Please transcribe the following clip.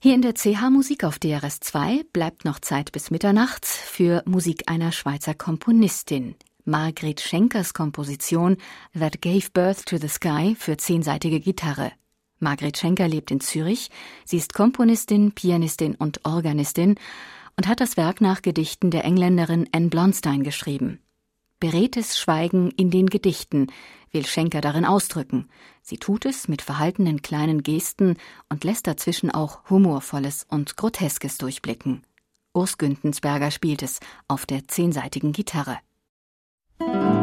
Hier in der CH Musik auf DRS2 bleibt noch Zeit bis mitternachts für Musik einer Schweizer Komponistin. Margret Schenkers Komposition That Gave Birth to the Sky für 10-seitige Gitarre. Margret Schenker lebt in Zürich. Sie ist Komponistin, Pianistin und Organistin und hat das Werk nach Gedichten der Engländerin Anne Blunstein geschrieben. Beredtes Schweigen in den Gedichten will Schenker darin ausdrücken. Sie tut es mit verhaltenen kleinen Gesten und lässt dazwischen auch Humorvolles und Groteskes durchblicken. Urs Güntensberger spielt es auf der 10-seitigen Gitarre.